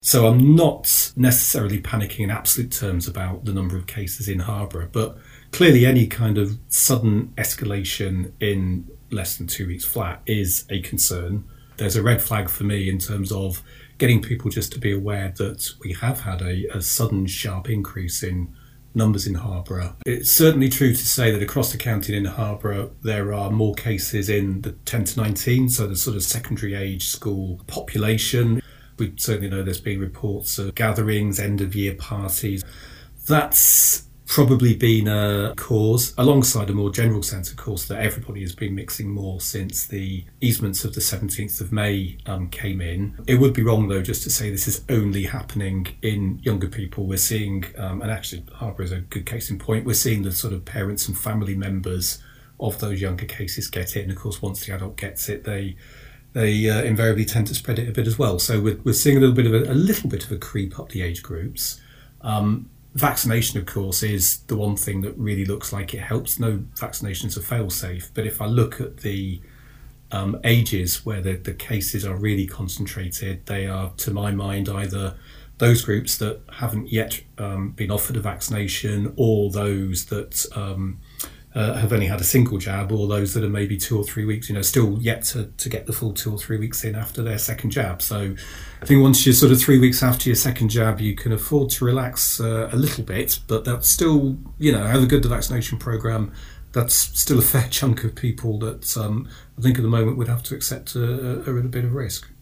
So I'm not necessarily panicking in absolute terms about the number of cases in Harborough, but clearly any kind of sudden escalation in less than 2 weeks flat is a concern. There's a red flag for me in terms of getting people just to be aware that we have had a sudden sharp increase in numbers in Harborough. It's certainly true to say that across the county and in Harborough there are more cases in the 10 to 19, so the sort of secondary age school population. We certainly know there's been reports of gatherings, end of year parties. That's probably been a cause, alongside a more general sense, of course, that everybody has been mixing more since the easements of the 17th of May came in. It would be wrong, though, just to say this is only happening in younger people. We're seeing, and actually Harborough is a good case in point, we're seeing the sort of parents and family members of those younger cases get it. And of course, once the adult gets it, they invariably tend to spread it a bit as well. So we're seeing a little bit of a creep up the age groups. Vaccination, of course, is the one thing that really looks like it helps. No vaccination's a fail-safe, but if I look at the ages where the cases are really concentrated, they are, to my mind, either those groups that haven't yet been offered a vaccination, or those that have only had a single jab, or those that are maybe 2 or 3 weeks, still yet to get the full 2 or 3 weeks in after their second jab. So I think once you're sort of 3 weeks after your second jab, you can afford to relax a little bit, but that's still, however good the vaccination programme, that's still a fair chunk of people that I think at the moment would have to accept a little bit of risk.